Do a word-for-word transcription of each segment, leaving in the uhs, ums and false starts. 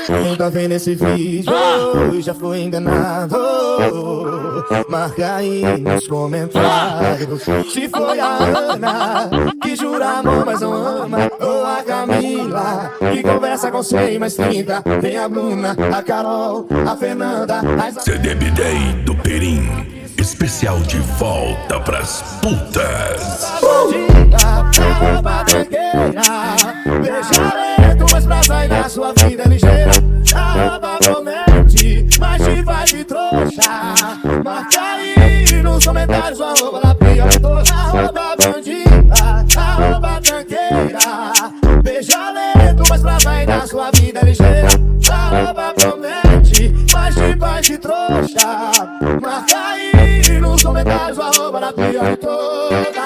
Quem tá vendo esse vídeo já foi enganado. Marca aí nos comentários se foi a Ana que jura amor, mas não ama, ou a Camila que conversa com cem mais trinta. Tem a Bruna, a Carol, a Fernanda, a C D B Day do Perim, especial de volta pras putas. Bom dia, arroba tranqueira, beijarento, mas pra sair da sua vida ligeira. Arroba comente, mas te vai de trouxa. Marca aí nos comentários, arroba na pior toda. Arroba bandida, arroba tranqueira, beijarento, mas pra sair da sua vida ligeira. Arroba comente, mas te vai de trouxa. Marca aí nos comentários, arroba na pior toda.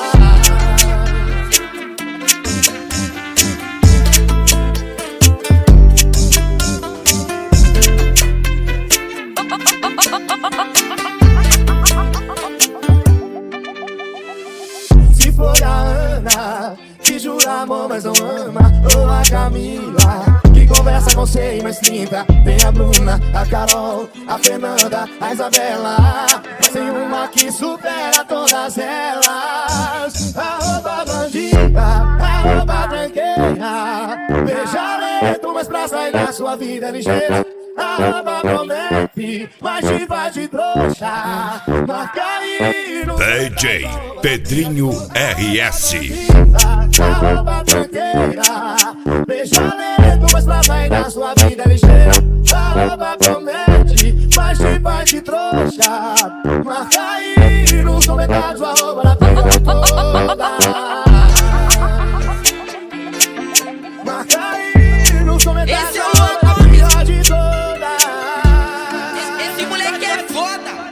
Se for a Ana que jura amor, mas não ama, ou a Camila que conversa com cem mais trinta. Tem a Bruna, a Carol, a Fernanda, a Isabela, mas tem uma que supera todas elas. Arroba bandida, arroba tranqueira, beijarento, mas pra sair da sua vida ligeira. Arroba promete, mas te vai de trouxa. Marca aí no D J Pedrinho R S. arroba tranqueira, beijarento, mas pra sair da sua vida ligeira. Arroba promete, mas te vai de trouxa. Marca aí nos comentários, arroba na pior toda. Marca aí nos comentários, arroba na pior de todas. Esse moleque é foda.